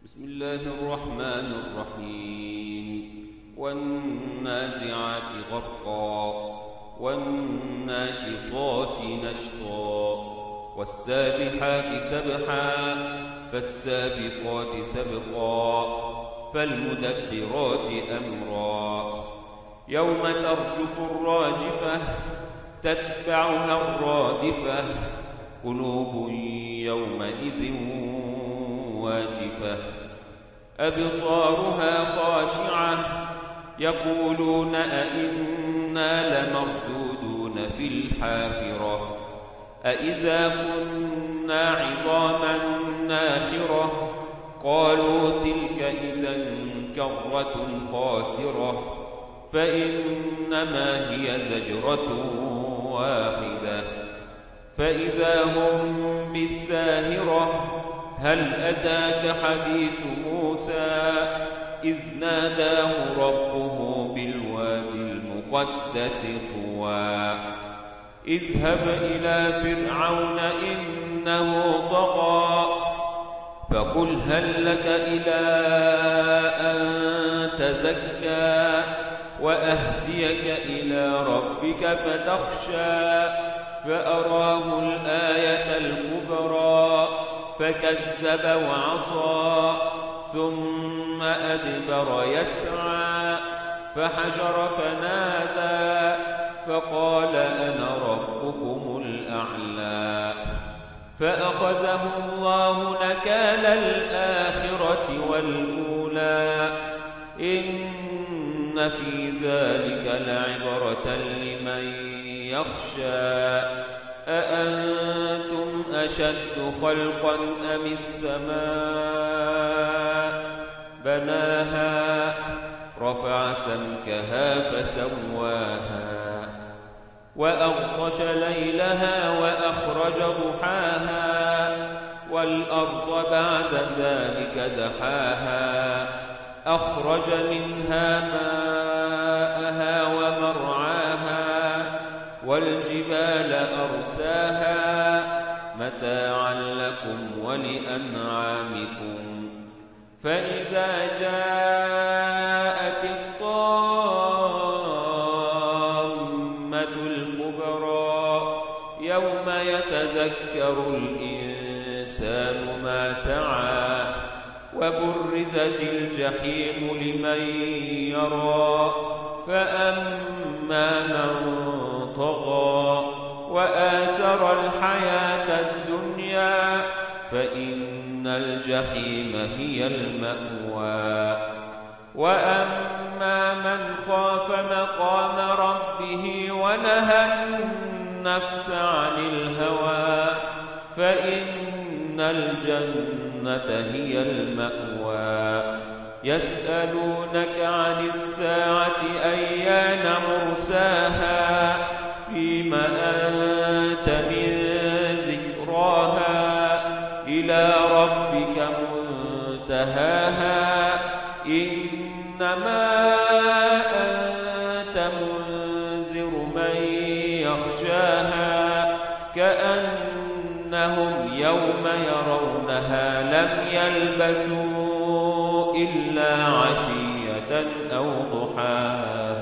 بسم الله الرحمن الرحيم والنازعات غرقا والناشطات نشطا والسابحات سبحا فالسابقات سبقا فالمدبرات أمرا يوم ترجف الراجفة تتبعها الرادفة قلوب يومئذ واجفة أبصارها خاشعة يقولون أئنا لمردودون في الحافرة أئذا كنا عظاما ناخرة قالوا تلك إذا كرة خاسرة فإنما هي زجرة واحدة فإذا هم بالساهرة هل أتاك حديث موسى إذ ناداه ربه بالوادي المقدس طوى اذهب إلى فرعون إنه طغى فقل هل لك إلى أن تزكى وأهديك إلى ربك فتخشى فأراه الآية الكبرى فكذب وعصى ثم أدبر يسعى فحشر فنادى فقال أنا ربكم الأعلى فأخذه الله نكال الآخرة والأولى إن في ذلك لعبرة لمن يخشى أأنتم أشد خلقا أم السماء بناها رفع سمكها فسواها وأغطش ليلها وأخرج ضحاها والأرض بعد ذلك دحاها أخرج منها ماءها ومرعاها والجبال أرساها متاعا لكم ولأنعامكم فإذا جاءت الطامة الكبرى يوم يتذكر الإنسان ما سعى وبرزت الجحيم لمن يرى فأما من طغى وآثر الحياة الدنيا فإن الجحيم هي المأوى وأما من خاف مقام ربه ونهى النفس عن الهوى فإن الجنة هي المأوى يسألونك عن الساعة أيان مرساها فيم أنت من ذكراها إلى ربك منتهاها إنما أنت منذر من يخشاها كأنهم يوم يرونها لم يلبثوا إلا عشية أو ضحاها